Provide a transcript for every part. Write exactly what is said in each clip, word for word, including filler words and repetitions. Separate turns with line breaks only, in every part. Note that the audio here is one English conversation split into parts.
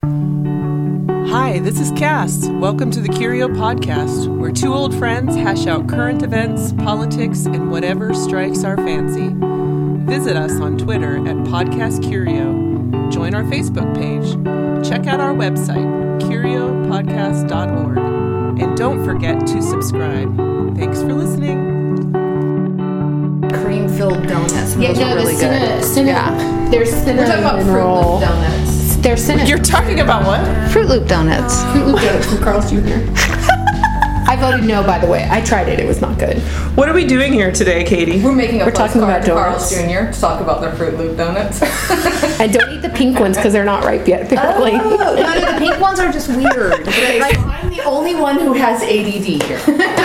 Hi, this is Cass. Welcome to the Curio Podcast, where two old friends hash out current events, politics, and whatever strikes our fancy. Visit us on Twitter at Podcast Curio. Join our Facebook page. Check out our website, curio podcast dot org. And don't forget to subscribe. Thanks for listening.
Cream-filled donuts.
Yeah,
Those
no,
are really
the
good.
cinnamon, cinnamon,
Yeah.
There's cinnamon
We're talking about Fruit
roll.
Loop donuts.
There's cinnamon.
You're talking about what?
Fruit Loop donuts.
Fruit Loop donuts from Carl's Junior I voted no, by the way. I tried it. It was not good.
What are we doing here today, Katie?
We're making a
We're talking
postcard
about
to Carl's
donuts.
Junior to talk about their Fruit Loop donuts.
And don't eat the pink ones because they're not ripe yet, apparently.
Oh, no, no, the pink ones are just weird. Like, I'm the only one who has A D D here. Is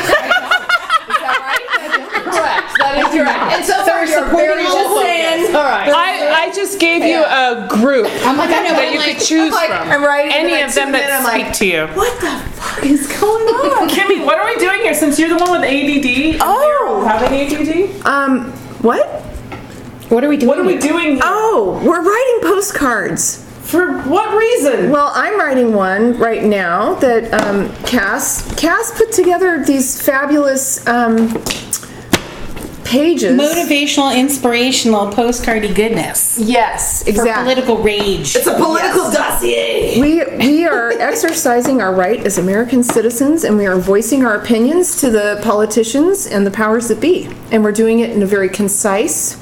that right? Correct. That is correct. And so far, you're very
all
saying.
All right.
I, I just gave you a group
I'm like, I know, but
that
I'm
you
like,
could choose
like,
from.
I'm writing
Any
and I
of them
tune
that
in, I'm
speak
like,
to you.
What the fuck is going on?
Kimmy, what are we doing here? Since you're the one with A D D, and
Oh.
we're having A D D.
Um, what?
what are we doing?
What are we doing here?
Oh, we're writing postcards.
For what reason?
Well, I'm writing one right now that um, Cass Cass put together these fabulous um, pages.
Motivational, inspirational, postcardy goodness.
Yes,
For
exactly.
political rage.
It's a political dossier.
We we are exercising our right as American citizens, and we are voicing our opinions to the politicians and the powers that be, and we're doing it in a very concise,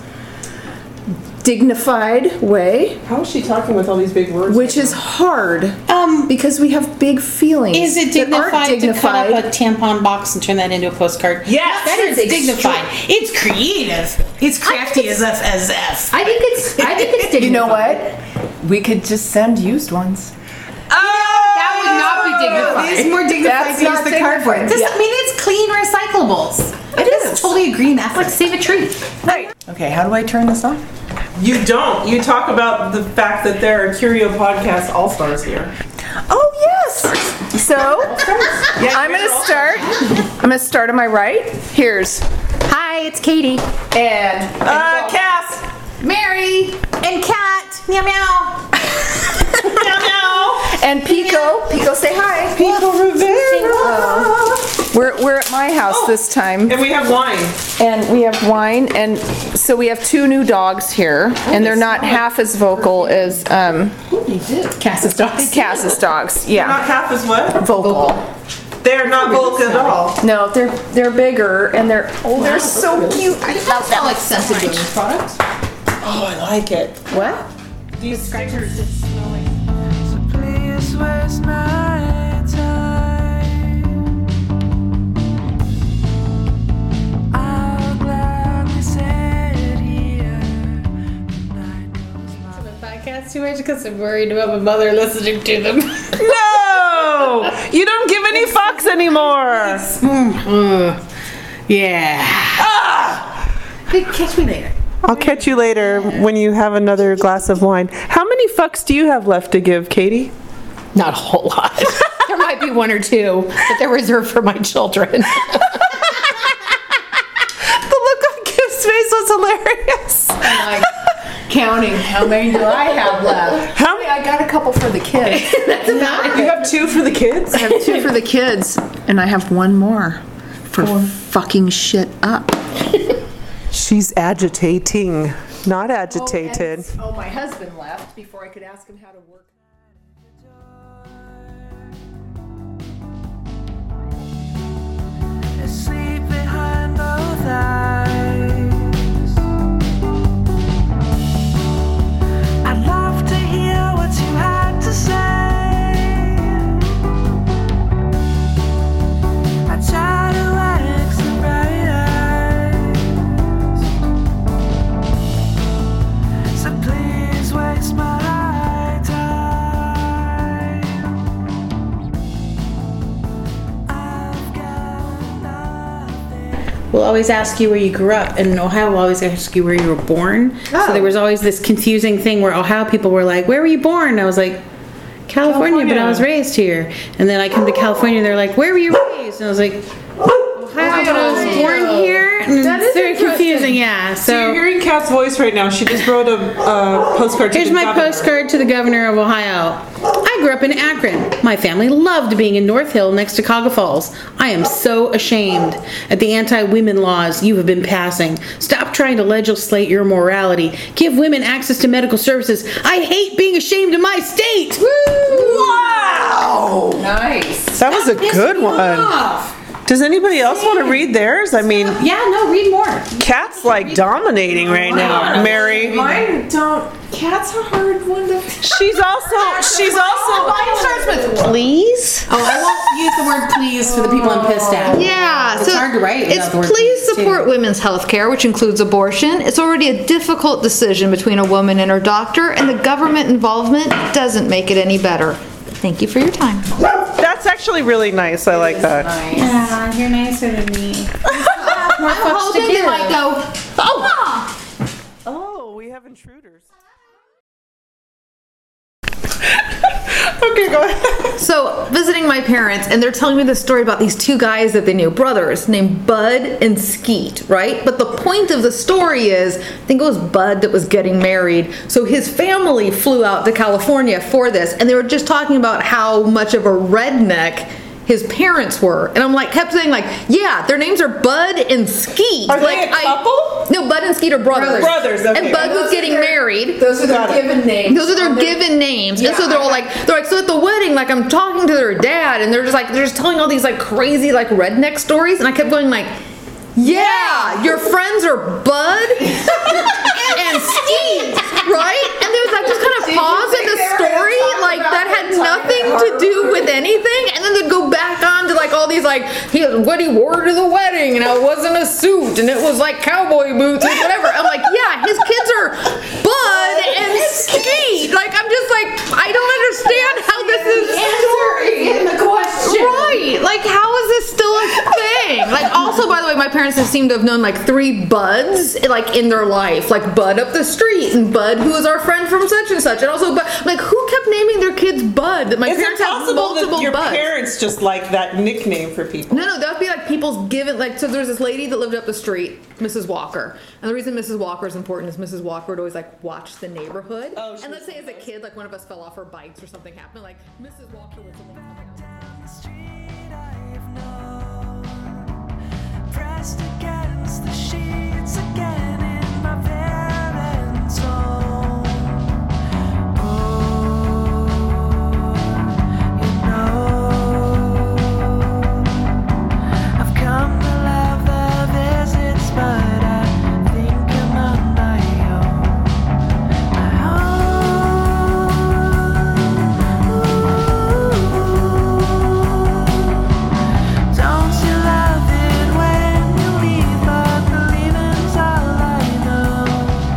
dignified way,
How is she talking with all these big words?
which is hard
Um,
because we have big feelings.
is it
that aren't
dignified, to cut
dignified.
up a tampon box and turn that into a postcard?
Yes!
that is
is
dignified. It's creative. It's crafty as F as F.
I think it's, I think it's dignified.
You know what? We could just send used ones.
That would not be dignified. It's more dignified
That's
to use
not
the
dignified.
cardboard. This,
Yeah.
I mean, it's clean recyclables.
It
This
is.
totally a green effort.
Like, save a tree.
Right.
Okay, how do I turn this off?
You don't. You talk about the fact that there are Curio Podcast All-Stars here.
Oh yes. So I'm
you're
gonna
all-
start. I'm gonna start on my right. Here's
Hi, it's Katie.
and
Uh, Cass.
Mary and Cat. Meow meow.
Meow meow.
and Pico. Pico, say hi.
Pico Rivera.
We're we're at my house this time,
And we have wine.
and we have wine, and so we have two new dogs here, and they're not half as vocal as um,
Cass's dogs.
Cass's dogs.
Not
Yeah,
half as what?
vocal.
They're not vocal at all.
No, they're they're bigger, and they're oh, they're so cute. I love them.
like scented women's products.
Oh, I like it.
What?
These stickers.
Please waste my time. I'll gladly sit here. The night goes by.
Podcast too much because I'm worried about my mother listening to them.
No! You don't give any fucks anymore.
Yeah.
Catch me later.
I'll catch you later when you have another glass of wine. How many fucks do you have left to give, Katie?
Not a whole lot. There might be one or two, but they're reserved for my children.
The look on Kim's face was hilarious.
I'm like counting how many do I have left?
How
I got a couple for the kids.
You have two for the kids?
I have two for the kids, and I have one more for fucking shit up.
She's agitating, not agitated.
Oh, my husband left before I could ask him how to work.
Asleep behind both eyes. I'd love to hear what you had to say. I try to wax the bright eyes. So please waste my time. I've got nothing.
We'll always ask you where you grew up, and in Ohio we'll always ask you where you were born. So there was always this confusing thing where Ohio people were like, where were you born? And I was like, California, but I was raised here. And then I come to California and they're like, where were you raised? And I was like, Ohio, but I was born here. And
That
it's
is
very
interesting.
confusing, yeah.
So you're
So
hearing Kat's voice right now. She just wrote a uh, postcard to
here's
the
my
governor.
postcard to the governor of Ohio. I grew up in Akron. My family loved being in North Hill next to Cuyahoga Falls. I am so ashamed at the anti-women laws you have been passing. Stop trying to legislate your morality. Give women access to medical services. I hate being ashamed of my state.
Wow!
Nice.
That was a good one. Does anybody else want to read theirs? I mean,
Yeah, no, read more.
Kat's like dominating right now. Mary.
Mine don't. Cat's a hard one to.
She's also, she's also.
Mine starts with please.
Oh, I won't use the word please for the people I'm pissed at.
Yeah,
It's
so
hard to write
It's
without the word
please
please,
support
too.
women's health care, which includes abortion. It's already a difficult decision between a woman and her doctor, and the government involvement doesn't make it any better. Thank you for your time.
That's actually really nice. I like that.
Yeah, you're nicer than me.
I'm hoping they might go, oh,
Oh, we have intruders. Okay, go ahead.
So, visiting my parents, and they're telling me this story about these two guys that they knew, brothers, named Bud and Skeet, right? But the point of the story is, I think it was Bud that was getting married. So his family flew out to California for this, and they were just talking about how much of a redneck his parents were. And I'm like, kept saying like, yeah, their names are Bud and Skeet.
Are
like,
they a couple?
No, Bud and Skeet are brothers.
Brothers, okay.
And Bud was getting married.
Those are their
Got it.
given names.
Those are their given names. And so they're all like, they're like, so at the wedding, like I'm talking to their dad and they're just like, they're just telling all these like crazy like redneck stories. And I kept going like, yeah, your friends are Bud and Skeet, right? And there was like just kind of pause in the story, like that had nothing to do with anything. And then they'd go back on to like all these like, he, what he wore to the wedding, and it wasn't a suit, and it was like cowboy boots or whatever. I'm like, yeah, his kids are Bud and Skeet. Like I'm just like, I don't understand how this is story.
in the question.
Right, like how is this still a thing? Like also, by the way, my parents have seemed to have known like three Buds like in their life, like Bud up the street and Bud who is our friend from such and such, and also Bud. Like who kept naming their kids Bud? That my
Is it
parents have
possible
multiple
that your
Buds.
parents just like that nickname for people?
No, no, that would be like people's given. Like, so there's this lady that lived up the street, Missus Walker, and the reason Missus Walker is important is Missus Walker would always like watch the neighborhood.
Oh, she
and let's
was
say as a kid, like one of us fell off our bikes or something happened, like Missus Walker would something happen.
The street I've known, pressed against the sheets again in my parents' home. Oh, you know, I've come to love the visits, but I think I'm on my own. Don't you love it when you leave, but believing's all I know.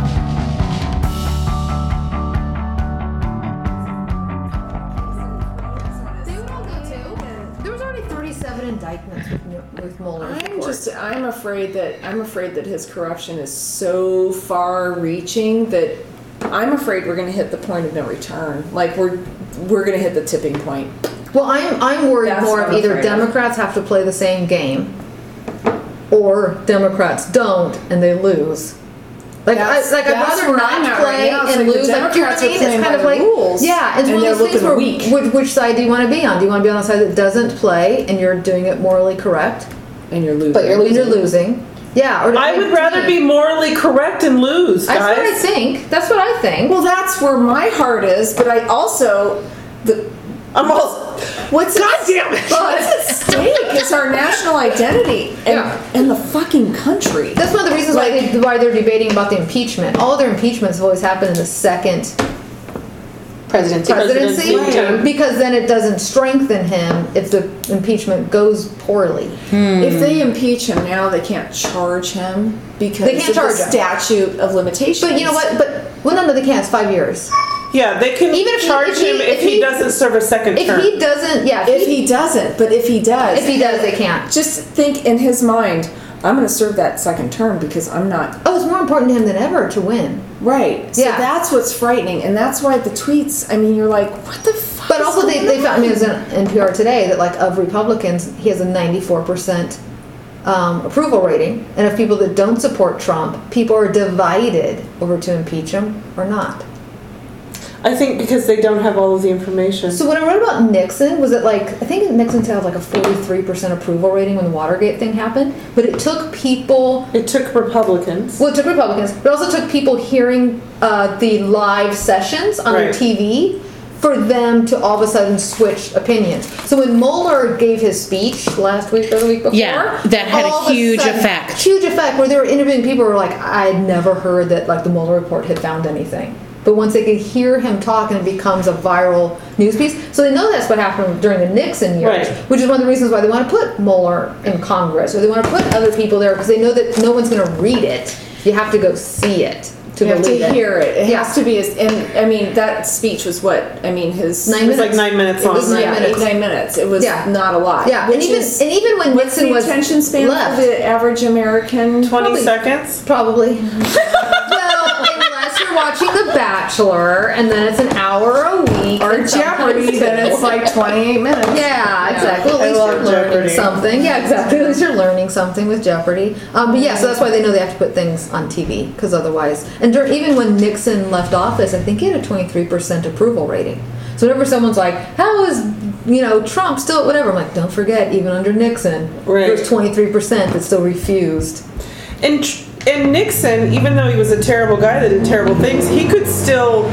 They would all go too. There was already thirty-seven indictments with, with Mueller.
I'm just, I'm afraid that, I'm afraid that his corruption is so far-reaching that I'm afraid we're going to hit the point of no return. Like we're, we're going to hit the tipping point.
Well, I'm I'm worried
That's
more
what
of
I'm
either
afraid of.
Democrats have to play the same game, or Democrats don't and they lose. Like
That's-
I, like I'd
that's
rather
where I'm
not
at right
play
now. It's
and
like the
lose. Like, you know what
Democrats
I
are
mean?
playing
It's kind
by
of
the
like
rules,
yeah, it's
and
one
they're
of those things
looking
where
weak.
which, which side do you want to be on? Do you want to be on the side that doesn't play and you're doing it morally correct,
And you're losing.
but you're losing? You're losing. Yeah, or
I would rather be morally correct and lose,
That's what I
guys.
think. That's what I think.
Well, that's where my heart is, but I also the
I'm all.
what's
God
at,
damn it!
what's at stake is our national identity and
Yeah.
and the fucking country.
That's one of the reasons why, they, why they're debating about the impeachment. All their impeachments have always happened in the second
Presidency.
presidency,
Presidency.
because then it doesn't strengthen him if the impeachment goes poorly.
If they impeach him now, they can't charge him because
They can't
of
charge
the
him.
statute of limitations.
But you know what? But well, no, no, they can't. It's five years.
Yeah, they can
Even if he-
charge
if he-
him if
if
he,
he-
doesn't serve a second
If
term.
he doesn't, yeah,
If he doesn't, but if he does,
if he does, they can't.
just think in his mind, I'm going to serve that second term because I'm not
Oh, it's more important to him than ever to win.
right. So
Yeah.
that's what's frightening, and that's why the tweets. I mean, you're like, what the fuck?
But
is
also, they,
going
they found, I mean, it was
on?
in N P R today that like of Republicans, he has a ninety-four percent um, approval rating, and of people that don't support Trump, people are divided over to impeach him or not.
I think because they don't have all of the information.
So when I read about Nixon, was it like, I think Nixon had like a forty-three percent approval rating when the Watergate thing happened, but it took people...
It took Republicans.
Well, it took Republicans, but it also took people hearing uh, the live sessions on
Right.
their T V for them to all of a sudden switch opinions. So when Mueller gave his speech last week or the week before...
Yeah, that had a
all of
huge
sudden-
effect.
Huge effect, where they were interviewing people who were like, I'd never heard that like the Mueller report had found anything. But once they could hear him talk, and it becomes a viral news piece. So they know that's what happened during the Nixon years,
Right.
which is one of the reasons why they want to put Mueller in Congress, or they want to put other people there, because they know that no one's going to read it. You have to go see it to
You have
believe
to
it.
hear it. It
Yeah.
has to be, as, and I mean, that speech was what? I mean, his.
Nine
It was
minutes.
like nine minutes
It
long.
was
nine
yeah,
minutes.
eight, nine minutes. It was
Yeah.
not a lot.
Yeah, and
Which
even
is-
and even when
what's
Nixon
the
was
attention span
left,
for the average American?
twenty
Probably-
seconds?
probably. Well, unless you're watching The Bachelor, and then it's an hour a week,
Or
and sometimes
Jeopardy, then it's like twenty-eight minutes.
Yeah, exactly. At
I
least
love
you're learning
Jeopardy.
something. Yeah, exactly. At least you're learning something with Jeopardy. Um, but yeah, so that's why they know they have to put things on T V, because otherwise, and dur- even when Nixon left office, I think he had a twenty-three percent approval rating. So whenever someone's like, "How is you know Trump still whatever?" I'm like, "Don't forget, even under Nixon,
Right.
there was twenty-three percent that still refused."
And tr- and Nixon, even though he was a terrible guy that did terrible things, he could still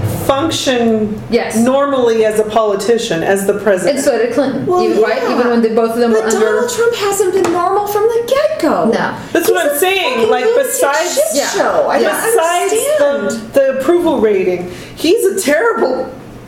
function
Yes.
normally as a politician, as the president.
And so did Clinton,
Well,
even, right?
yeah.
Even when they, both of them
But
were under.
Donald Trump hasn't been normal from the get-go.
No.
That's what
He's
I'm
a
saying.
fucking
Like,
lunatic
besides-
shit
Yeah.
show. I
Yeah.
don't
Besides
understand.
the, the approval rating, he's a terrible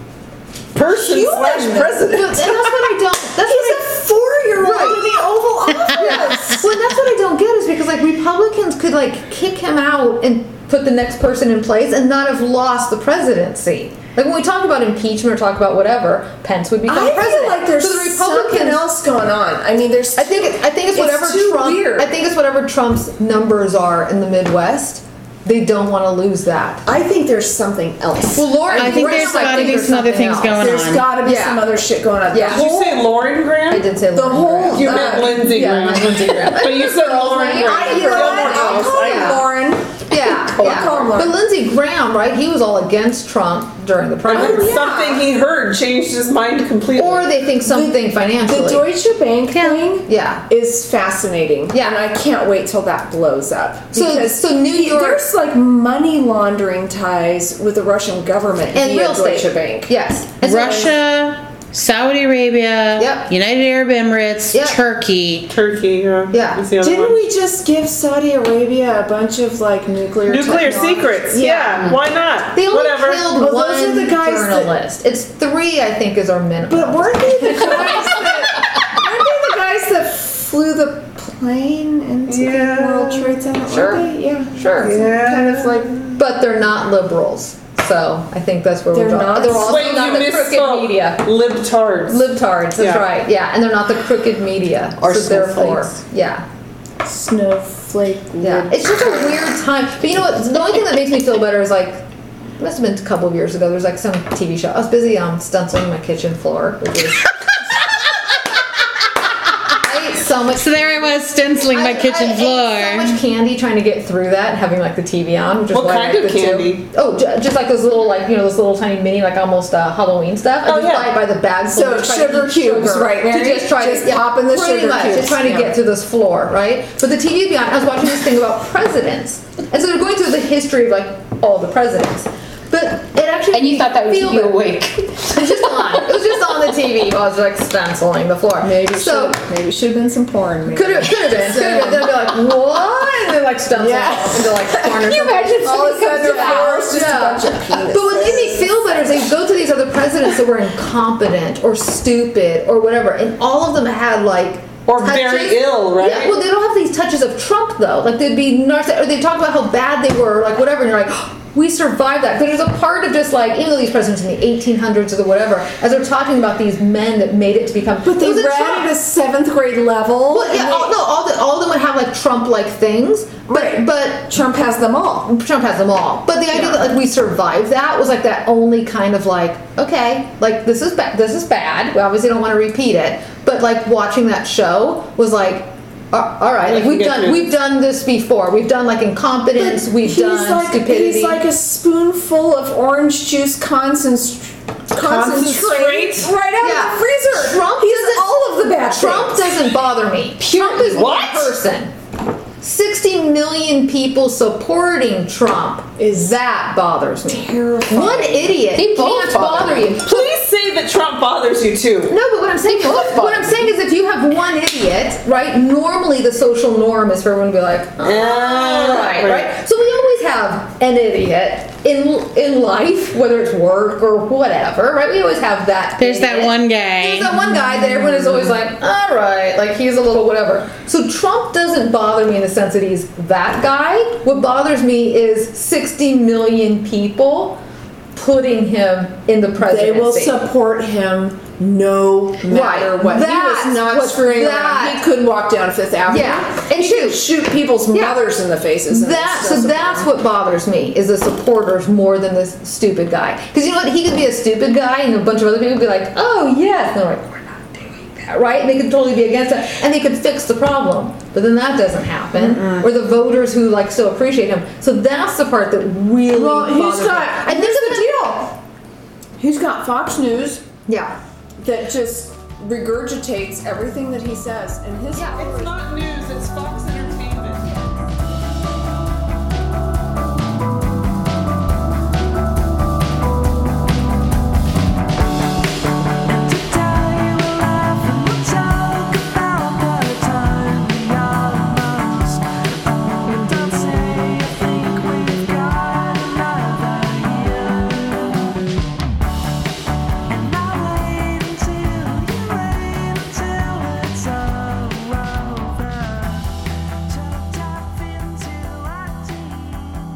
person
Human.
slash president.
But- and that's what I don't. That's
He's
what I,
a four-year-old
Right.
in the Oval Office.
Well, that's what I don't get, is because like Republicans could like kick him out and put the next person in place and not have lost the presidency. Like when we talk about impeachment or talk about whatever, Pence would become
I
president.
feel like there's
so the
something
Republicans.
else going on. I mean, there's.
I think it, I think it's
It's
whatever
too
Trump.
weird.
I think it's whatever Trump's numbers are in the Midwest. They don't want to lose that.
I think there's something else.
Well, Lauren,
I think
Graham,
there's gotta
think
be
there's
some other
something
things
else.
going
There's
on.
got to be
Yeah.
some other shit going on.
Yeah.
The
Did you
whole-
say Lauren Graham?
I did say
The
Lauren
whole-
Graham.
You
Uh,
meant Lindsey
yeah,
Graham.
not Lindsey Graham.
But you said Lauren
name.
Graham.
I, you know what?
Gilmore
I'll
Girls,
call
I
you
know.
Lauren.
Yeah,
I'll
yeah.
call him Lauren.
But Lindsey Graham, right? He was all against Trump during the
And
primary.
then
yeah.
something he heard changed his mind completely.
Or they think something
The
financially.
Deutsche Bank
Yeah.
thing
Yeah.
is fascinating.
Yeah.
And I can't wait till that blows up.
So-
Because
so New
he-
York-
There's like money laundering ties with the Russian government
And
via
real estate.
Deutsche Bank.
Yes. And so-
Russia, Saudi Arabia,
Yep.
United Arab Emirates,
Yep.
Turkey.
Turkey, yeah.
Yeah.
was the other
Didn't
one.
we just give Saudi Arabia a bunch of like nuclear
Nuclear
technology?
secrets, yeah. Why not?
They only
Whatever.
killed
Well,
one
those are the guys that-
journalist. It's three, I think, is our minimum.
But weren't they the guys that weren't they the guys that flew the plane into
Yeah.
the World Trade Center?
Sure.
Weren't they? Yeah.
Sure.
Yeah.
Kind of like
But they're not liberals. So I think that's where
They're
we're
not?
They're also
Wait,
not
you
the crooked
misspoke.
media.
Libtards.
Libtards, that's
Yeah.
right. Yeah, and they're not the crooked media.
Or
so therefore,
snowflakes.
yeah.
snowflake.
Yeah, it's just a weird time. But you know what? The only thing that makes me feel better is like, it must have been a couple of years ago. There's like some T V show. I was busy um, stenciling my kitchen floor, which is. I ate so much.
So there I was stenciling my
I-
kitchen
I ate
floor.
so much candy trying to get through that, and having like the T V on, which is
What
why
kind
I like
of
the two.
candy?
Oh, ju- just like those little, like you know, those little tiny mini, like almost uh, Halloween stuff. I
Oh,
just
yeah.
buy it by the bag. full
So
to try to
sugar
eat
cubes,
sugar.
right, Mary?
To just try
Just
to yeah,
pop in the
pretty
sugar
much,
cubes.
just trying to
Yeah.
get through this floor, right? But the T V be on. I was watching this thing about presidents, and so they're going through the history of like all the presidents. But it actually
And you thought that would
feel
keep you
better.
awake.
It was just on. It was just on the T V while I was like stenciling the floor.
Maybe
so.
should maybe should have been some porn. Maybe.
Could have, could have been, could have been. Then I'd be like, what? And then like stencil
Yeah.
off into like corners.
Can you imagine all of a sudden the floor is just a bunch of penises?
But what made me feel better is they go to these other presidents that were incompetent or stupid or whatever, and all of them had like.
Or very ill, right?
Yeah, well, they don't have these touches of Trump though. Like they'd be narciss- or they talk about how bad they were, like whatever, and you're like, oh, we survived that. But there's a part of just like, even though these presidents in the eighteen hundreds or the whatever, as they're talking about these men that made it to become.
But they
it was a
read
Trump.
at a seventh grade level.
Well, yeah,
and
all,
they-
no, all the, all of them would have like Trump-like things, but
Right.
but
Trump has them all.
Trump has them all. But the idea
Yeah.
that like we survived that was like that only kind of like, okay, like this is bad. This is bad. We obviously don't want to repeat it. But like watching that show was like, Uh, all right, like
can
we've
get
done
through
we've
this.
done this before. We've done like incompetence. We've
he's
done
like,
stupidity.
He's like a spoonful of orange juice concentrate. Concentrate right out
Yeah.
of the freezer.
Trump
he's
doesn't-
all of the bad
Trump
things.
doesn't bother me. Trump is one
What?
person. sixty million people supporting Trump.
Is
that bothers me.
terrifying.
One idiot
They both
can't
bother
bother
me.
you.
Please say that Trump bothers you too.
No, but what I'm saying,
both
what I'm saying is, if you have one idiot, right? Normally, the social norm is for everyone to be like, oh, right, right. So we always have an idiot in in life, whether it's work or whatever, right? We always have that.
There's that
idiot.
one guy.
There's that one guy that everyone is always like, all right, like he's a little whatever. So Trump doesn't bother me in the sense that he's that guy. What bothers me is sixty million people putting him in the presidency.
They will support him no matter
Right.
what.
That's
he was not
what
screwing
that-
around. He couldn't walk down Fifth Avenue.
Yeah. And
he
shoot.
could shoot people's
Yeah.
mothers in the faces. And
That
it
so
doesn't
that's
matter.
what bothers me is the supporters more than this stupid guy. Because you know what, he could be a stupid guy, and a bunch of other people would be like, "Oh yes," and they're like, "We're not doing that," right? And they could totally be against it, and they could fix the problem. But then that doesn't happen. Or the voters who like still appreciate him. So that's the part that really
Well, he's
bothers
got.
me.
I
I think
here's
of
the
it-
deal. He's got Fox News
Yeah.
that just regurgitates everything that he says, and his.
Yeah.
It's not news, it's Fox Entertainment.
Today we'll laugh and we'll talk about the time we almost. Oh, don't say you think we've got another year. And I'll wait until you wait until it's all over. To tap into our deep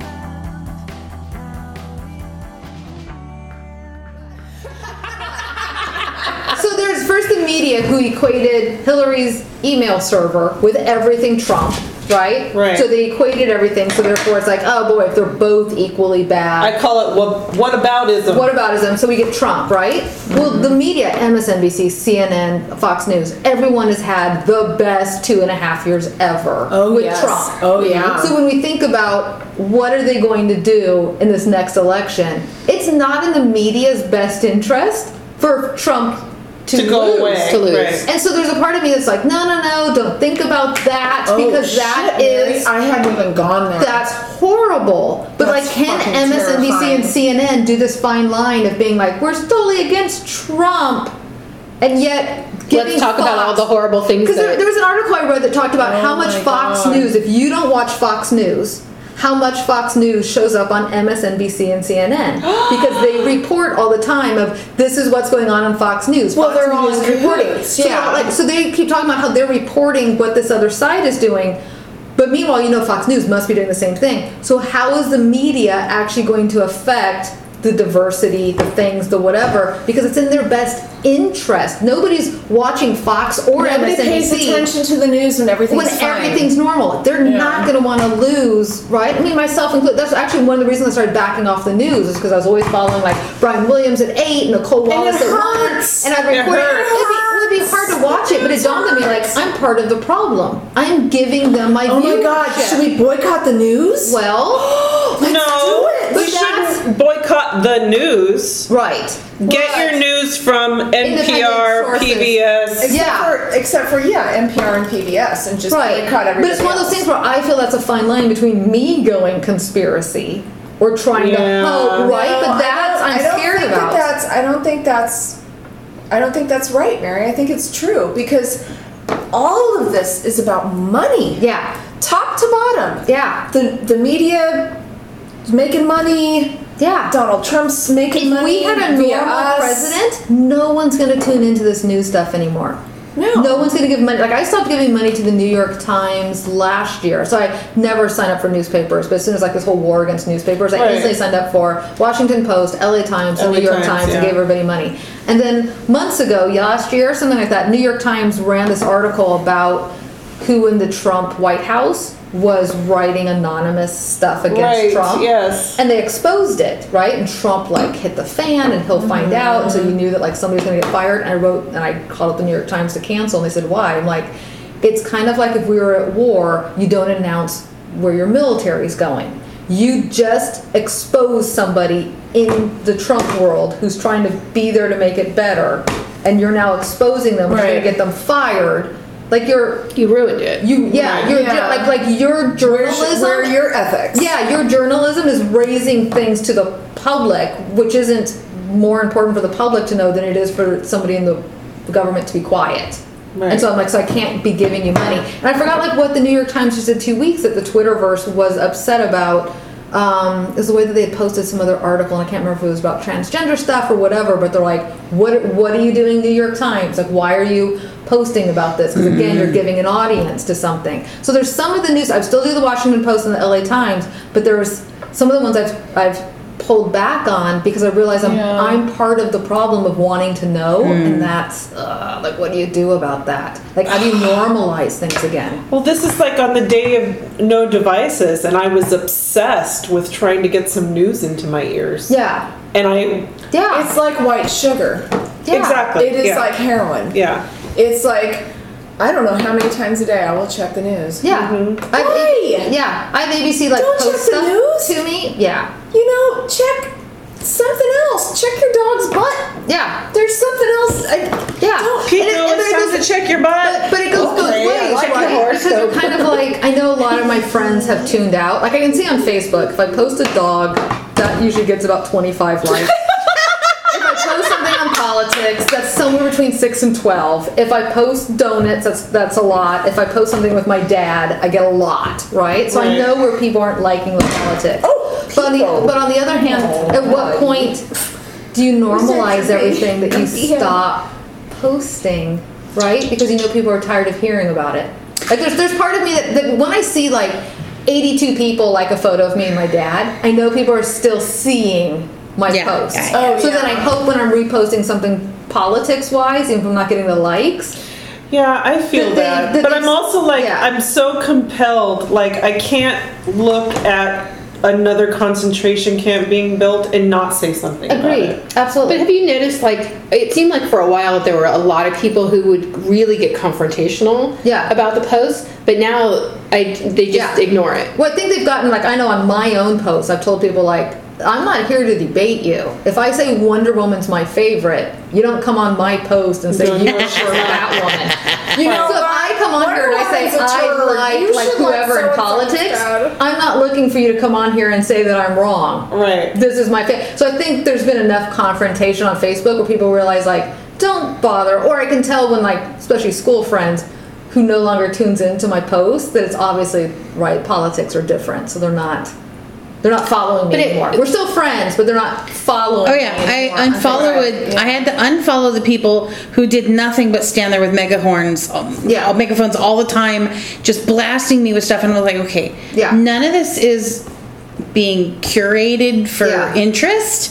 So there's first the media who equated Hillary's email server with everything Trump, right?
Right.
So they equated everything. So therefore, it's like, oh boy, if they're both equally bad.
I call it what whataboutism.
What about ism? So we get Trump, right? Well, the media, M S N B C, C N N, Fox News, everyone has had the best two and a half years ever
Oh,
with
yes.
Trump.
Oh, yeah.
So when we think about what are they going to do in this next election, it's not in the media's best interest for Trump to,
To go
lose.
away,
To lose.
right.
And so there's a part of me that's like, no, no, no, don't think about that
Oh,
because that
shit, Mary.
is
I hadn't even gone there.
that's horrible. But
That's
like, can
fucking
M S N B C
terrifying.
and C N N do this fine line of being like, we're totally against Trump, and yet giving
Let's talk about all
Fox-
the horrible things
Because there,
that
there was an article I read that talked about
Oh
how much
my
Fox
God.
News, if you don't watch Fox News, how much Fox News shows up on M S N B C and C N N because they report all the time of this is what's going on on Fox News.
Well,
Fox
they're
News
all
is
in
reporting.
cahoots,
So,
yeah.
like, so they keep talking about how they're reporting what this other side is doing. But meanwhile, you know, Fox News must be doing the same thing. So how is the media actually going to affect the diversity, the things, the whatever? Because it's in their best interest. Nobody's watching Fox or
Nobody
M S N B C
pays attention to the news when everything's
when
fine.
everything's normal. They're
Yeah.
not going to want to lose, right? I mean, myself included. That's actually one of the reasons I started backing off the news is because I was always following like Brian Williams at eight, Nicole Wallace
it
at one,
hurts.
and I'd
It
record it.
hurts.
It'd be, it would be hard to watch it, but it dawned on me like I'm part of the problem. I'm giving them my
Oh my God!
viewership.
Should we boycott the news?
no,
Well,
do it.
we
But that's-
shouldn't boycott the news.
right.
Get
But-
your news from N P
Independent
R,
sources.
P B S.
Except
Yeah.
for except for yeah, N P R and P B S, and just
Right.
boycott everybody
But it's one of those
else.
things where I feel that's a fine line between me going conspiracy or trying
Yeah.
to help, right?
No,
but
I
that's
don't-
I'm
I don't
scared
think
about.
That that's I don't think that's I don't think that's right, Mary. I think it's true because all of this is about money.
Yeah.
Top to bottom.
Yeah.
The the media is making money.
Yeah.
Donald Trump's making
If
money.
we had a
via
normal
us.
president, no one's going to tune into this news stuff anymore.
No.
No one's going to give money. Like, I stopped giving money to the New York Times last year. So I never signed up for newspapers. But as soon as, like, this whole war against newspapers, I
Right.
instantly signed up for Washington Post, L A Times, and
L A
New York
Times,
Times
yeah.
and gave everybody money. And then months ago, yeah, last year, something like that, New York Times ran this article about who in the Trump White House was writing anonymous stuff against
Right,
Trump.
yes.
And they exposed it, right? And Trump like hit the fan, and he'll find out. And so you knew that like somebody's going to get fired. And I wrote and I called up the New York Times to cancel, and they said why? I'm like, it's kind of like if we were at war, you don't announce where your military's going. You just expose somebody in the Trump world who's trying to be there to make it better, and you're now exposing them, which is going to get them fired. Like you're,
You ruined it.
you, yeah,
Right.
you're
Yeah.
like like your journalism.
Where are your ethics?
Yeah, your journalism is raising things to the public, which isn't more important for the public to know than it is for somebody in the government to be quiet.
Right.
And so I'm like, so I can't be giving you money. And I forgot like what the New York Times just did two weeks that the Twitterverse was upset about. Um, is the way that they had posted some other article, and I can't remember if it was about transgender stuff or whatever. But they're like, "What? What are you doing, New York Times? Like, why are you posting about this? Because again, you're giving an audience to something." So there's some of the news. I still do the Washington Post and the L A Times, but there's some of the ones I've I've pulled back on because I realize I'm
Yeah.
I'm part of the problem of wanting to know, and that's uh, like, what do you do about that? Like, how do you normalize things again?
Well, this is like on the day of no devices, and I was obsessed with trying to get some news into my ears.
Yeah,
And I,
yeah,
It's like white sugar.
yeah.
exactly.
It is
yeah.
like heroin.
Yeah.
It's like, I don't know how many times a day I will check the news.
Yeah. I,
Why?
yeah. I have A B C like
Don't
post
check the
stuff
news.
to me. Yeah.
You know, check something else. Check your dog's butt.
Yeah.
There's something else. I,
Yeah.
Don't.
People,
And it- and
it's
it
time
goes-
to check your butt.
But, but it goes both
Okay,
ways,
check your
right? Because you're
horoscope.
kind of like, I know a lot of my friends have tuned out. Like I can see on Facebook, if I post a dog, that usually gets about twenty-five likes. If I post something on politics, that's somewhere between six and twelve. If I post donuts, that's that's a lot. If I post something with my dad, I get a lot, right? So I
Right.
know where people aren't liking the politics.
Oh,
but on the
people.
but on the other hand, at what point do you normalize everything that you
Yeah.
stop posting, right? Because you know people are tired of hearing about it. Like there's there's part of me that, that when I see like eighty-two people like a photo of me and my dad, I know people are still seeing my
Yeah.
posts.
Yeah,
yeah.
So
Oh,
then I
yeah.
hope when I'm reposting something politics wise, even if I'm not getting the likes,
Yeah, I feel
That they-
that.
that
But
they-
I'm also like,
yeah.
I'm so compelled. Like, I can't look at another concentration camp being built and not say something about
agreed,
it.
absolutely.
But have you noticed, like, it seemed like for a while there were a lot of people who would really get confrontational
Yeah.
about the post, but now I, they just
Yeah.
ignore it.
Well, I think they've gotten, like, I know on my own posts, I've told people, like, I'm not here to debate you. If I say Wonder Woman's my favorite, you don't come on my post and say you're sure that woman.
You know,
So if I come on here and I say
Wonder Woman's a
I
turd.
like
You
like
should like
whoever in
so-and-so
politics,
bad.
I'm not looking for you to come on here and say that I'm wrong.
Right.
This is my favorite. So I think there's been enough confrontation on Facebook where people realize like, don't bother. Or I can tell when like, especially school friends who no longer tunes into my posts that it's obviously right. Politics are different, so they're not. They're not following me
But it-
anymore. We're still friends, but they're not following.
Oh yeah,
me
I
anymore.
unfollowed. I had to unfollow the people who did nothing but stand there with megahorns, um,
Yeah.
megaphones all the time, just blasting me with stuff. And I was like, okay,
Yeah.
none of this is being curated for
Yeah.
interest,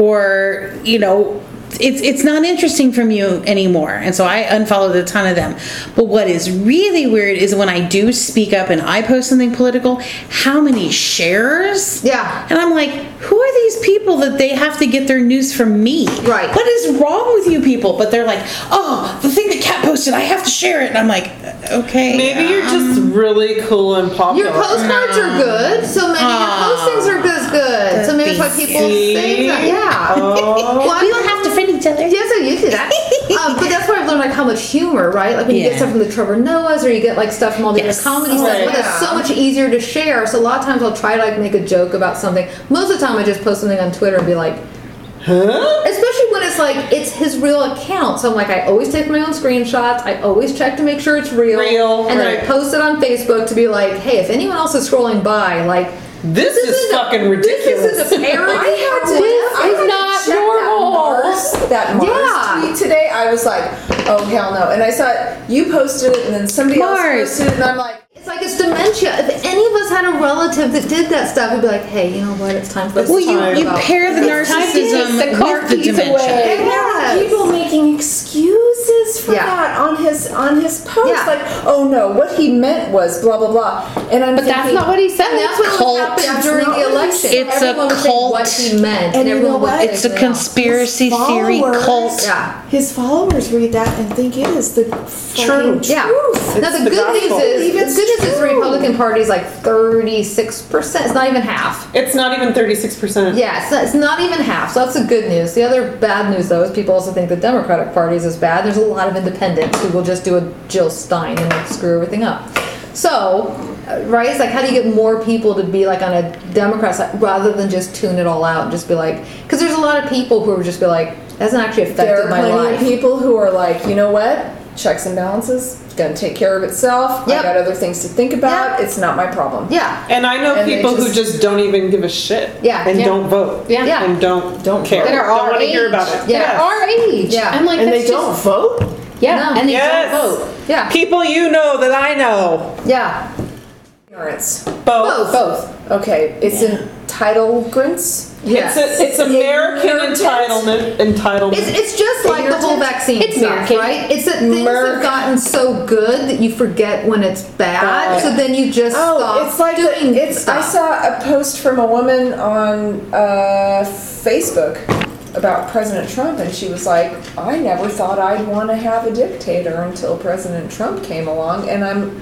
or you know, it's it's not interesting from you anymore. And so I unfollowed a ton of them. But what is really weird is when I do speak up and I post something political, how many shares?
Yeah.
And I'm like, who are these people that they have to get their news from me?
Right.
What is wrong with you people? But they're like, oh, the thing that Kat posted, I have to share it. And I'm like, okay.
Maybe you're just really cool and popular.
Your postcards are good, so maybe your postings are good. good. So maybe that's why people say that. Yeah.
Oh.
Well, I
We don't have to friend each other.
Yeah, so you do that. um, but that's where I've learned like how much humor, right? Like when you
Yeah.
get stuff from the Trevor Noahs, or you get like stuff from all the
Yes.
other comedy
Oh,
stuff. But
yeah.
it's so much easier to share. So a lot of times I'll try to like make a joke about something. Most of the time I just post something on Twitter and be like,
Huh?
especially when it's like it's his real account. So I'm like, I always take my own screenshots. I always check to make sure it's real.
Real,
and then I
right.
post it on Facebook to be like, hey, if anyone else is scrolling by, like.
This is
isn't a-
fucking ridiculous.
This isn't a parody.
I had to,
or
I
whatever.
had to
not
check
normal.
That Mars, that Mars
Yeah.
tweet today. I was like, oh hell no! And I saw it, you posted it, and then somebody
Mars.
else posted it, and I'm like,
It's like it's dementia. If any of us had a relative that did that stuff, we'd be like, hey, you know what? It's time for us
Well,
to talk
you, you
about
pair the
It's time to take
narcissism
the car
with the
keys
dementia.
away.
and there were
Yes.
people making excuses for for
Yeah.
that on his on his post.
Yeah.
Like, oh no, what he meant was blah blah blah. And I'm
But that's
thinking,
not what he said.
And that's what
Cult.
happened
That's
during
not
the
what he
election.
said.
It's a
Everyone would say
cult.
what he meant, and,
And you
everyone
know
would
what?
say
It's a
something else.
conspiracy theory
followers-
cult.
Yeah.
His followers read that and think it is the fucking
Yeah.
truth.
Now the
the
good news
gospel.
is,
Believe
the
it's
good news is the
true.
Republican Party is like thirty-six percent. It's not even half.
It's not even thirty-six percent.
Yeah, it's not, it's not even half. So that's the good news. The other bad news, though, is people also think the Democratic Party is as bad. There's a lot of independents who will just do a Jill Stein and like screw everything up. So, uh, right? It's like, how do you get more people to be like on a Democrat side rather than just tune it all out and just be like, because there's a lot of people who are just be like, it hasn't actually
There
affected
are
my
plenty
life.
of people who are like, you know what? Checks and balances. It's gonna take care of itself.
Yep.
I got other things to think about.
Yep.
It's not my problem.
Yeah.
And I know
And they
people who
just-
just don't even give a shit.
Yeah.
And
Yeah.
don't vote.
Yeah.
Yeah.
And don't
Don't
care.
vote.
That are
don't
our
want to hear
age.
about it.
Yeah.
They're our age.
Yeah.
I'm like,
And they
that's
don't
just-
vote?
Yeah,
No.
and they
Yes.
don't vote.
Yeah.
People you know that I know.
Yeah.
Ignorance.
Both.
Both.
Okay, it's entitlements.
Yes.
It's, a, it's American
Ignorant.
entitlement. Entitlement.
It's, it's just like the whole
Ignorant.
vaccine
It's
stuff,
American.
right? It's that things
Merc.
have gotten so good that you forget when it's bad,
Bad.
so then you just
Oh,
stop
it's like
doing
the, it's. I
stuff.
saw a post from a woman on uh, Facebook about President Trump, and she was like, "I never thought I'd want to have a dictator until President Trump came along," and I'm.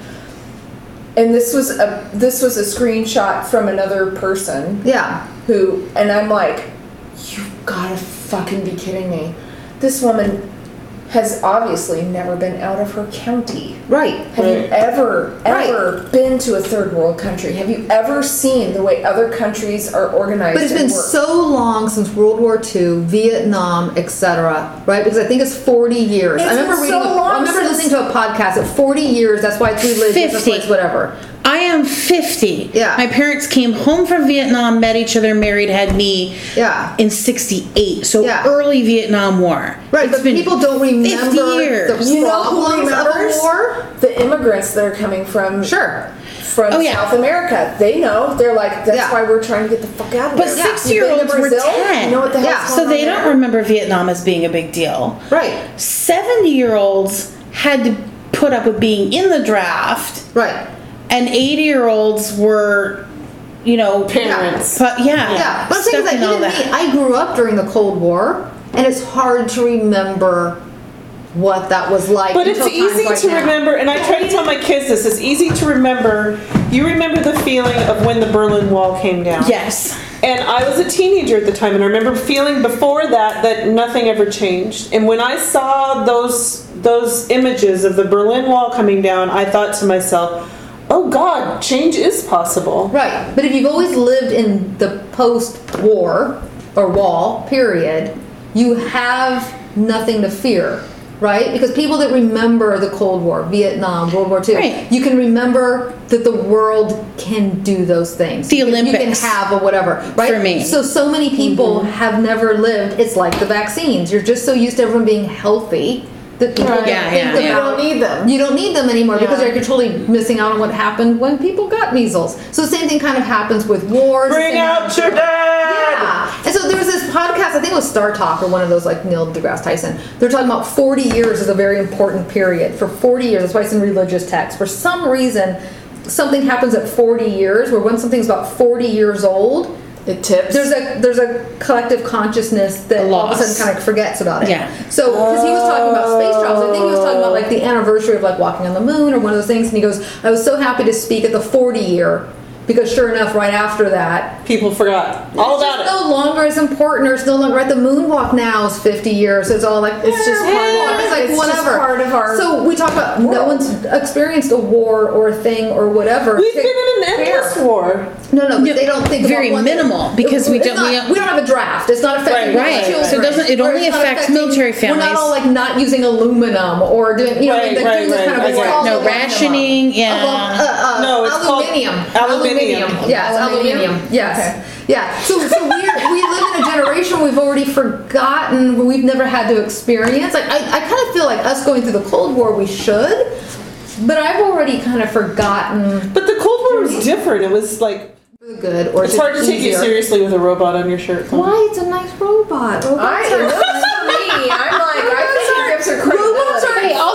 And this was a this was a screenshot from another person
Yeah.
who, and I'm like, "You've got to fucking be kidding me! This woman has obviously never been out of her county."
Right.
Have you
Right.
ever,
Right.
ever been to a third world country? Have you ever seen the way other countries are organized?
But it's
and
been
work?
so long since World War Two, Vietnam, et cetera. Right? Because I think it's forty years.
It's
I remember
been
reading.
so
a,
long
I remember
since-
listening to a podcast at forty years. That's why it's religious. That's why it's
fifty.
whatever.
I am fifty.
Yeah.
My parents came home from Vietnam, met each other, married, had me
Yeah.
in sixty-eight. So
Yeah.
early Vietnam War.
Right.
It's
But
been
people don't remember
fifty years.
the
You know who
problems of
remembers?
a war.
The immigrants that are coming from
Sure.
from
Oh, yeah.
South America. They know. They're like, that's
Yeah.
why we're trying to get the fuck out of
But
there.
Yeah.
sixty-year-olds
You've been
were
to Brazil?
ten.
You know what the hell's
Yeah.
going
So
on
they don't
there?
remember Vietnam as being a big deal.
Right.
seventy-year-olds had to put up with being in the draft,
Right.
and eighty-year-olds were, you know,
Parents.
But yeah,
Yeah, but I'm saying
stuck
is
in
like
all
even
that.
me, I grew up during the Cold War, and it's hard to remember what that was like.
But it's
until times
easy
like
to
now.
remember, and I try to tell my kids this, it's easy to remember. You remember the feeling of when the Berlin Wall came down.
Yes.
And I was a teenager at the time, and I remember feeling before that that nothing ever changed. And when I saw those those images of the Berlin Wall coming down, I thought to myself, oh God, change is possible.
Right, but if you've always lived in the post-war or wall period, you have nothing to fear, right? Because people that remember the Cold War, Vietnam, World War Two,
Right.
you can remember that the world can do those things.
The
You can-
Olympics.
You can have or whatever, right?
For me.
So, so many people have never lived. It's like the vaccines. You're just so used to everyone being healthy that people don't
Yeah,
think
yeah,
about.
yeah.
You don't need them.
You don't need them anymore because
Yeah.
you're totally missing out on what happened when people got measles. So the same thing kind of happens with wars.
Bring
The same
out
happens
your
with-
dad!
Yeah. And so there was this podcast, I think it was Star Talk or one of those like Neil deGrasse Tyson. They're talking about forty years is a very important period. For forty years, that's why it's in religious texts. For some reason, something happens at forty years where when something's about forty years old,
It tips.
there's a there's a collective consciousness that
A
all of a
loss.
sudden kind of forgets about it.
Yeah.
So because he was talking about space travels, I think he was talking about like the anniversary of like walking on the moon or one of those things, and he goes, "I was so happy to speak at the forty year." Because sure enough, right after that,
People forgot all
it's
about
just
it.
no longer as important, or it's no longer right. The moonwalk now is fifty years. So it's all like
It's just
eh,
part of-
it's like
it's just
whatever.
part of our
So we talk about no
world.
one's experienced a war or a thing or whatever.
We've
to
been in an endless
care.
war.
No, no, but they don't think
Very
about one thing.
minimal, because we
It's
don't-
Not,
we
we,
don't-
don't have a draft. It's not affecting
Right,
right.
children.
So it doesn't- it
Or
only
it's not
affects
affecting-
military
We're
families.
not all like not using aluminum or doing you know
Right,
like, they're
right,
doing this
right.
kind
I
of
get it.
all
No
the aluminum.
rationing, yeah.
Uh, well, uh, uh,
No, it's called
aluminium.
aluminium.
Yes,
Aluminium?
aluminium. Yes.
Okay.
Yeah. So, so we're, we live in a generation we've already forgotten, where we've never had to experience. Like I, I kind of feel like us going through the Cold War, we should, but I've already kind of forgotten
But the Cold War was different. It was like,
the good or
it's
is it
hard to take you
easier?
seriously with a robot on your shirt. Tom.
Why? It's a nice robot. Robots
I,
are
for me, I'm like, I think he gives her
Robots are
credibility.
they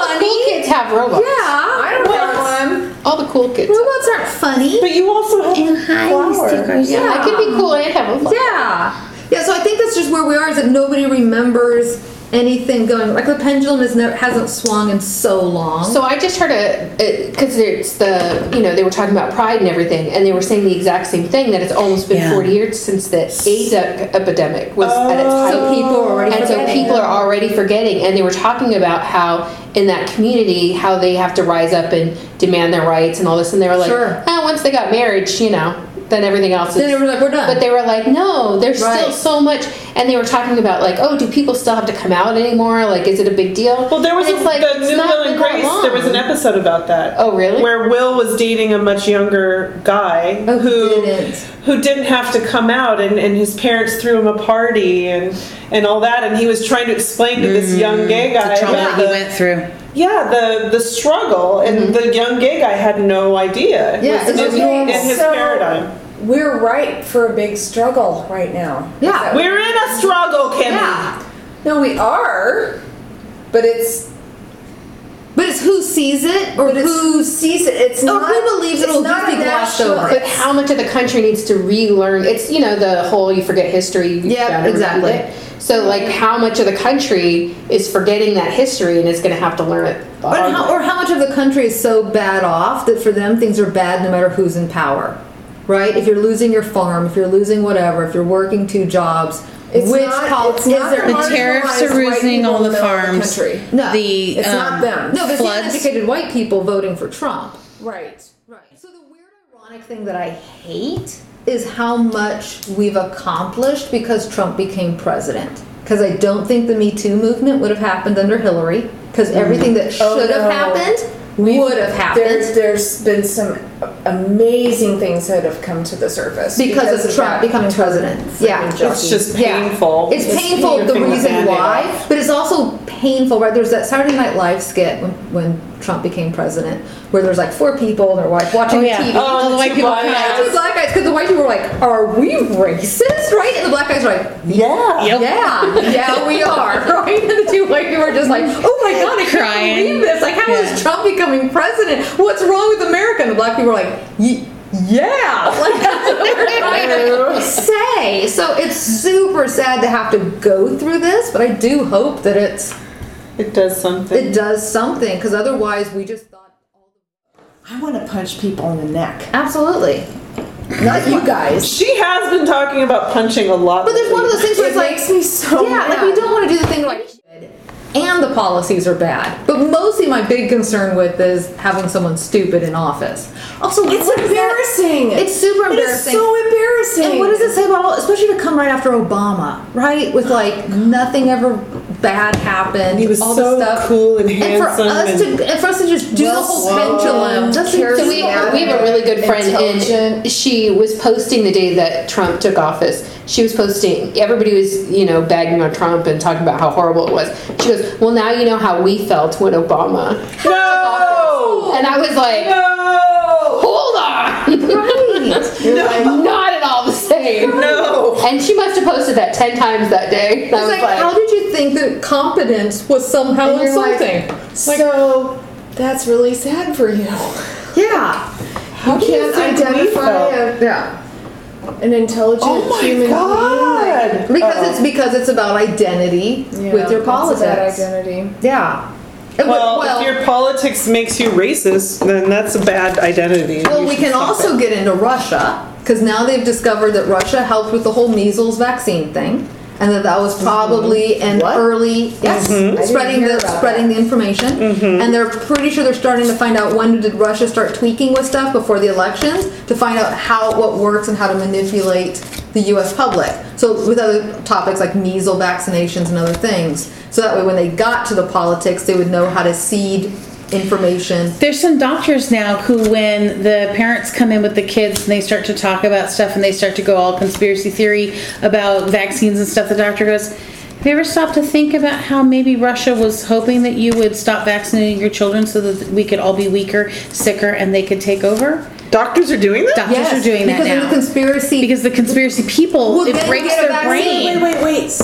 have robots.
Yeah.
I don't have one.
All the cool kids.
Robots aren't funny.
But you also have
And hi,
flower.
stickers.
Yeah, I can be cool and have a fun.
Yeah. Yeah, so I think that's just where we are, is that nobody remembers anything going, like the pendulum is never, hasn't swung in so long.
So I just heard a, because it's the, you know, they were talking about pride and everything, and they were saying the exact same thing, that it's almost been
Yeah.
forty years since the AIDS ep- epidemic was at its height.
So people are already
And so
forgetting.
people are already forgetting, and they were talking about how in that community, how they have to rise up and demand their rights and all this, and they were like,
Sure.
oh, once they got married, you know, then everything else is...
Then they were like, we're done.
But they were like, no, there's
Right.
still so much, and they were talking about like, oh, do people still have to come out anymore? Like, is it a big deal?
Well, there was
And
a,
it's like,
the
it's
new
not
Will and
been that
Grace. There was an
long.
episode about that.
Oh, really?
Where Will was dating a much younger guy
Oh, who
who
didn't.
who didn't have to come out, and, and his parents threw him a party and and all that, and he was trying to explain to this young gay guy
The trauma
about
that he
the-
went through.
yeah, the the struggle, and the young gay guy had no idea. It
Yeah,
was
it's
in,
okay.
in his
So-
paradigm.
We're ripe for a big struggle right now. Is
Yeah.
that-
We're in a struggle, Kimmy.
Yeah.
No, we are, but it's
But it's who sees it or
but it's
who
who sees it. It's
Oh,
not.
who believes
it's
it'll
not
just be
a
glossed
national-
over?
But how much of the country needs to relearn? It's, you know, the whole you forget history. You
Yeah,
gotta
exactly.
repeat it. So, like, how much of the country is forgetting that history and is going to have to learn it? the
Or
hard
how,
way?
or how much of the country is so bad off that for them things are bad no matter who's in power, right? If you're losing your farm, if you're losing whatever, if you're working two jobs,
It's
which
not-
pol-
it's
is
not
there
the
The tariffs are
marginalized white
losing
people
all the
in the middle of the
farms.
country.
No.
The
It's
um,
not them.
no, there's
floods.
uneducated white people voting for Trump.
Right.
Right. So the weird, ironic thing that I hate is how much we've accomplished because Trump became president. Because I don't think the Me Too movement would have happened under Hillary. Because everything that should
Oh,
have
no.
happened
We've-
would have happened.
There's, there's been some amazing things that have come to the surface
because, of Trump
that
becoming president. Yeah.
freaking
It's just
Yeah.
painful.
It's painful the
ripping the
reason
Band-Aid
why,
off.
but it's also painful, right? There's that Saturday Night Live skit when, when Trump became president, where there's like four people and they're like watching
Oh, yeah.
T V.
Oh,
the white
two
people
black
cry.
guys.
Two black guys, because the white people were like, "Are we racist?" Right? And the black guys are like,
Yeah.
Yep.
"Yeah, yeah, we are." Right? And the two white people are just like, "Oh my god, I can't
Crying.
believe this! Like, how
Yeah.
is Trump becoming president? What's wrong with America?" And the black people are like, "Ye- "Yeah." Like that's what we're trying to say. So it's super sad to have to go through this, but I do hope that it's
It does something.
it does something, because otherwise we just thought.
I want to punch people in the neck.
Absolutely.
Not you guys.
She has been talking about punching a lot.
But there's one of those things where
It
it's like,
makes me so
yeah, like
mad.
we don't want to do the thing like, and the policies are bad. But mostly my big concern with is having someone stupid in office. Also,
It's
what is that-
embarrassing.
It's super
It is
embarrassing.
so embarrassing.
And what does it say about all, especially to come right after Obama, right? With like nothing ever bad happened.
He was
all
so
this stuff.
cool and
And for
handsome
us
and-
to and for us to just do the whole
Well,
pendulum, doesn't
So we, we have a really good friend, and
Intelligent.
she was posting the day that Trump took office. She was posting, everybody was, you know, bagging on Trump and talking about how horrible it was. She goes, well, now you know how we felt when Obama took
No!
office. And I was like,
No!
hold on.
No!
Not at all the same.
No!
And she must have posted that ten times that day. And I
It's
was
like,
like,
how did you think that competence was somehow
And you're like,
insulting?
so that's really sad for you.
Yeah.
How do you
Can't
think we
identify
felt?
a,
Yeah.
an intelligent
Oh my
human
God!
Because
Uh-oh.
it's because it's about identity
being.
with your politics.
It's about identity.
Yeah. And
Well,
well,
if your politics makes you racist, then that's a bad identity.
well,
You
we
should
can
stop
also
it.
get into Russia because now they've discovered that Russia helped with the whole measles vaccine thing, and that that was probably an
What?
early yes
didn't
spreading
hear
the
about
spreading
that.
the information. And they're pretty sure they're starting to find out when did Russia start tweaking with stuff before the elections to find out how what works and how to manipulate the U S public. So with other topics like measles vaccinations and other things, so that way when they got to the politics, they would know how to seed information.
There's some doctors now who, when the parents come in with the kids and they start to talk about stuff and they start to go all conspiracy theory about vaccines and stuff, the doctor goes, have you ever stopped to think about how maybe Russia was hoping that you would stop vaccinating your children so that we could all be weaker, sicker, and they could take over?
Doctors are doing that?
Doctors
Yes,
are doing that
because
now.
of the conspiracy.
because the conspiracy people,
Well,
it
then
breaks
get a
their
vaccine.
brain.
Wait, wait, wait. So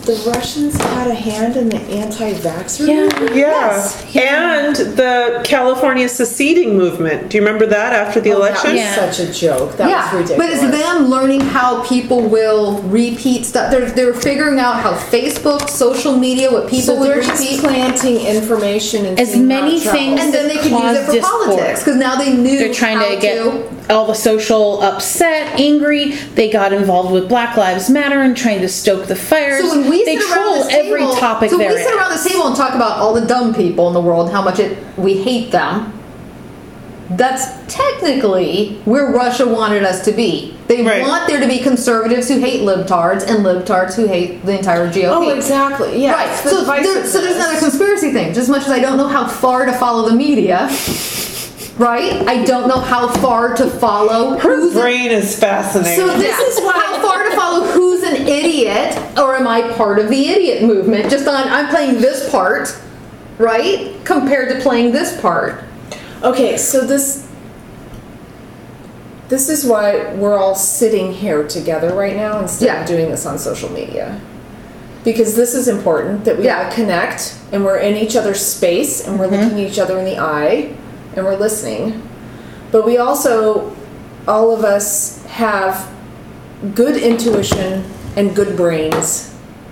the Russians had a hand in the anti-vaxxer
Yeah.
movement?
Yeah. And the California seceding movement. Do you remember that after the
Oh,
election?
That was such a joke. That
yeah,
was
but
ridiculous.
it's them learning how people will repeat stuff. They're, they're figuring out how Facebook, social media, what people
So
would
they're just
repeat.
planting information and
As
seeing how
many
it travels.
things-
And then they could use
Cause
it for
discord.
politics because now they knew
They're trying
how
to get
to.
all the social upset, angry. They got involved with Black Lives Matter and trying to stoke the fires.
So when we
they
sit around
troll
this
every
table,
topic
so
there
we sit
is.
around this table and talk about all the dumb people in the world, how much it we hate them. That's technically where Russia wanted us to be. They
Right.
want there to be conservatives who hate libtards and libtards who hate the entire G O P.
Oh, exactly. Yeah.
Right.
it's the
So, there, so there's
divisiveness.
another conspiracy thing. Just as much as I don't know how far to follow the media, right? I don't know how far to follow
Her
who's
brain is fascinating.
so this is why how far to follow who's an idiot, or am I part of the idiot movement? Just on I'm playing this part, right? Compared to playing this part.
Okay, so this this is why we're all sitting here together right now instead
Yeah.
of doing this on social media. Because this is important that we
Yeah.
all connect and we're in each other's space and we're looking each other in the eye and we're listening. But we also, all of us have good intuition and good brains.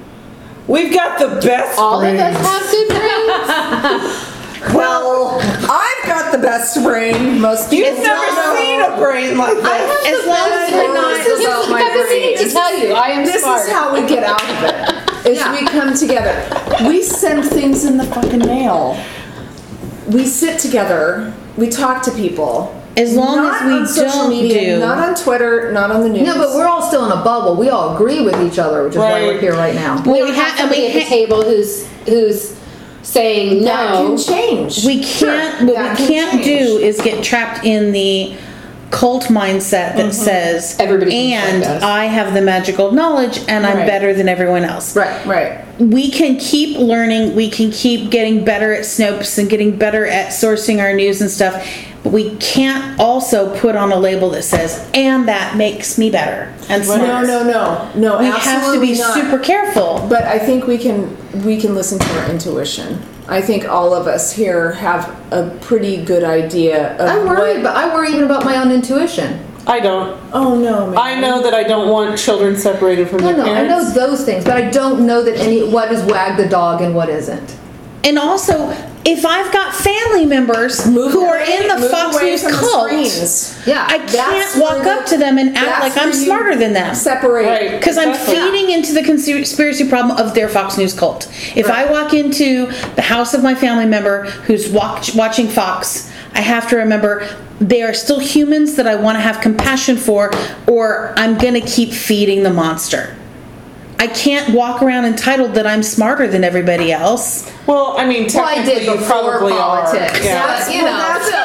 We've got the best
All
brains.
of us have good brains.
Well, I've got the best brain. Most people
You've never
don't know.
seen a brain like that.
As long as we're not.
This is about my
I've been
brain.
meaning to tell you, I am
This
smart.
is how we get out of it. Is
Yeah.
we come together. We send things in the fucking mail. We sit together. We talk to people.
As long
Not
as we
on social
don't
media,
do-
not on Twitter, not on the news.
No, but we're all still in a bubble. We all agree with each other, which is why we're
Right.
here right now.
We
We
don't have
ha- and
somebody
we
at the
ha-
table who's who's saying
that
no.
can change.
We can't. What
That
we
can
can't
change.
do is get trapped in the cult mindset that says
Everybody thinks
and
like us."
I have the magical knowledge and I'm
Right.
better than everyone else.
Right.
Right.
We can keep learning. We can keep getting better at Snopes and getting better at sourcing our news and stuff. But we can't also put on a label that says, and that makes me better and smarter.
No, no, no, no.
We have to
absolutely
be
not.
super careful.
But I think we can we can listen to our intuition. I think all of us here have a pretty good idea of
I worry,
what.
but I worry even about my own intuition.
I don't.
Oh no, man.
I know that I don't want children separated from
No,
their
no, I know
parents.
those things, but I don't know that any what is wag the dog and what isn't.
And also, if I've got family members who are in the
Move
Fox
away
News
from the
cult,
screens.
Yeah,
I
That's
can't
where
walk
the-
up to them and act
that's
like I'm
where you
smarter than them.
Separate.
Right.
Because I'm
Exactly.
feeding into the conspiracy problem of their Fox News cult. If I walk into the house of my family member who's watch, watching Fox, I have to remember they are still humans that I want to have compassion for, or I'm going to keep feeding the monster. I can't walk around entitled that I'm smarter than everybody else.
Well, I mean,
Well, I
technically
did
you
before
probably
politics.
are. Yeah.
But, you know.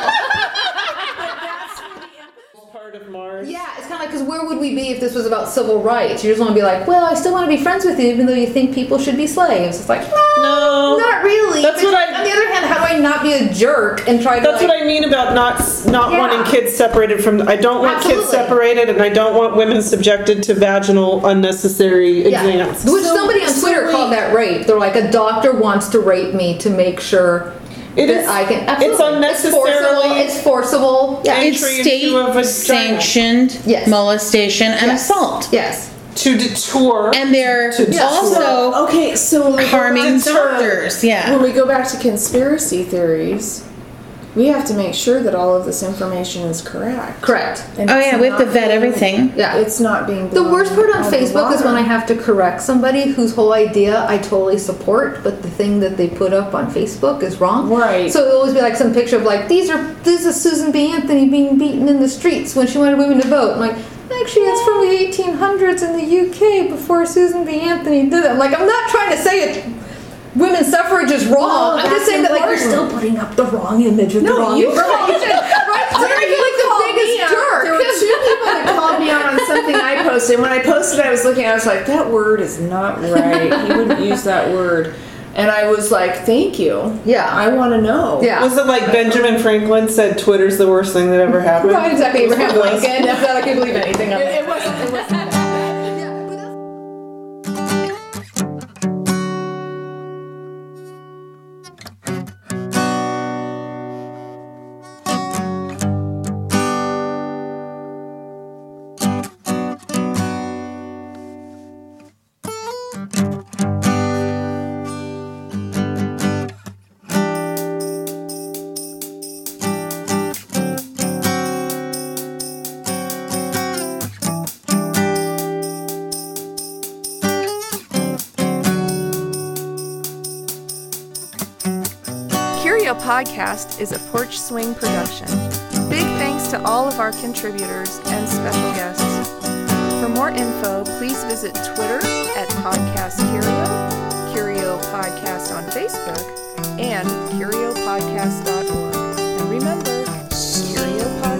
Part of Mars.
Yeah, it's kind of like, because where would we be if this was about civil rights? You just want to be like, well, I still want to be friends with you, even though you think people should be slaves. It's like, no,
No.
not really.
That's
But
what I-
On the other hand, how do I not be a jerk and try to
That's
like,
what I mean about not not
Yeah.
wanting kids separated from. I don't want kids
Absolutely.
separated, and I don't want women subjected to vaginal unnecessary
yeah.
exams.
Which
So-
somebody on
so
Twitter
wait.
called that rape. They're like, a doctor wants to rape me to make sure
It
that
is-
I can.
it's
Absolutely.
unnecessarily-
It's forcible. It's forcible. Yeah.
It's
Entry into a vagina.
state-sanctioned
Yes.
molestation and
Yes.
assault.
Yes.
To detour.
And they're
To
also
Okay, so when we go
harming
back to-
doctors. Yeah.
When we go back to conspiracy theories, we have to make sure that all of this information is correct.
Correct.
And
Oh
it's
yeah, we have to
not
vet
being-
everything.
Yeah.
It's not being
The worst part on
blown out of the
Facebook is when I
water.
have to correct somebody whose whole idea I totally support, but the thing that they put up on Facebook is wrong.
Right.
So it'll always be like some picture of like, these are this is Susan B. Anthony being beaten in the streets when she wanted women to vote. I'm like, actually, it's from the eighteen hundreds in the U K before Susan B. Anthony did it. I'm like, I'm not trying to say it. Women's suffrage is wrong.
No,
I'm just
that's
saying that like you're
important.
still putting up the wrong image with the
No,
wrong
you
information.
called-
Right? So
There
I
you
feel like
called
the biggest
me out.
jerk.
There were two people that called me out on something I posted. When I posted, I was looking. I was like, "That word is not right. He wouldn't use that word." And I was like, "Thank you.
Yeah.
I want to know."
Yeah.
Was it like Benjamin Franklin said, "Twitter's the worst thing that ever happened"?
Right, exactly.
It was
Abraham
one of those.
Lincoln. If that, I can believe anything on
It,
that.
it wasn't. It wasn't.
Curio Podcast is a Porch Swing production. Big thanks to all of our contributors and special guests. For more info, please visit Twitter at Podcast Curio, Curio Podcast on Facebook, and curio podcast dot org. And remember, Curio Podcast